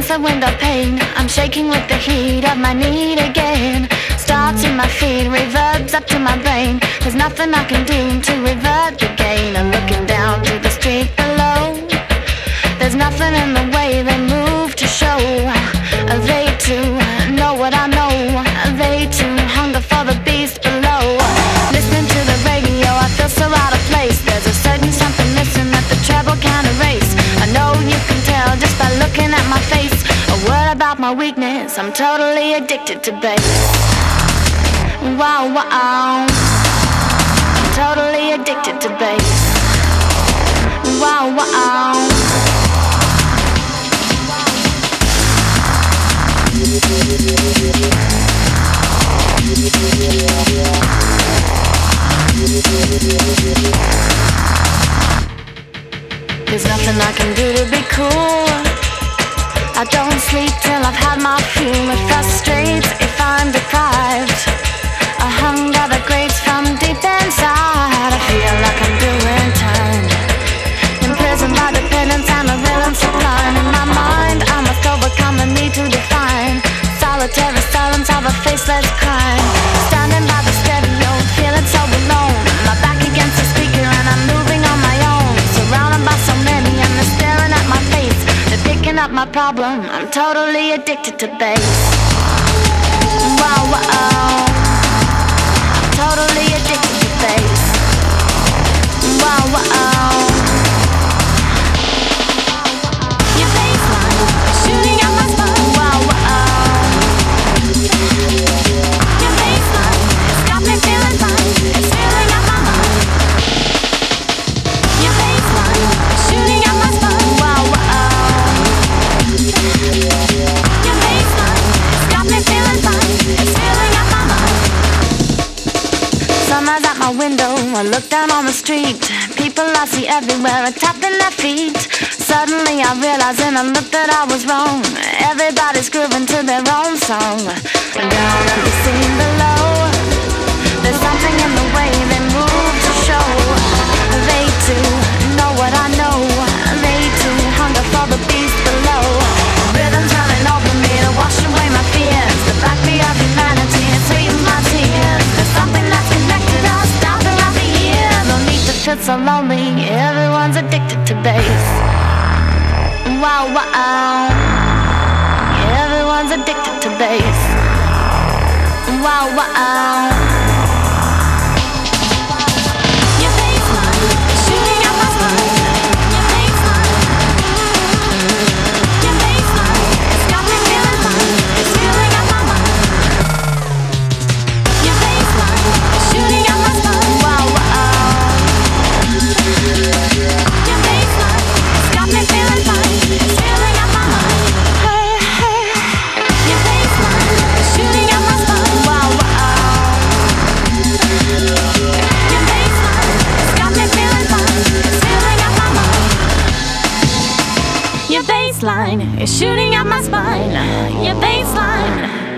the window pane. I'm shaking with the heat of my need again. Starts in my feet, reverbs up to my brain. There's nothing I can do to revert the gain. I'm looking down to the street below. There's nothing in the way they move to show. They too know what I know. They too hunger for the beast below. Listening to the radio, I feel so out of place. There's a certain something missing that the treble can't erase. I know you can tell just by looking at my face. A word about my weakness, I'm totally addicted to bass. Wow, wow, I'm totally addicted to bass. Wow, wow. There's nothing I can do to be cool. I don't sleep till I've had my fuel. It frustrates if I'm deprived. A hunger that grates from deep inside. I feel like I'm doing time, imprisoned by dependence and a villain sublime. In my mind, I must overcome the need to define. Solitary silence of a faceless crime. Standing by the stereo, feeling so alone. My back against the speaker and I'm moving on my own. Surrounded by so many and they're staring at my face. They're picking up my problem, I'm totally addicted to bass. Wow, wow, I'm totally addicted to bass. Wow, wow. Your bassline is shooting out my spine. Wow, wow. Your bassline has got me feeling fine. It's filling up my mind. Your bassline is shooting out my spine. Wow, wow. Your bassline has got me feeling fine. It's filling up my mind. Sunrise at my window, I look down on the street. People I see everywhere are tapping their feet. Suddenly I realize in a look that I was wrong. Everybody's grooving to their own song. Down at the scene below, there's something in the way they move to show. They too know what I know. They too hunger for the beast below. Rhythms running over me to wash away my fears. The backbeat of humanity and sweeten my tears. There's something that's connected us down throughout the years. No need to feel so lonely, everyone's addicted to bass. Wow, wow, everyone's addicted to bass. Wow, wow. Your bassline is shooting out my spine. Your bassline, your bassline, it's got me feeling fine. It's filling up my mind. Your bassline is shooting out my spine. Wow, wow. Your bassline, it's got me feeling fine. It's filling up my mind. Hey, hey. Your bassline is shooting out my spine. Wow, wow. Your bassline has got me feeling fine. It's filling up my mind. Your bassline is shooting up my spine. Your bassline.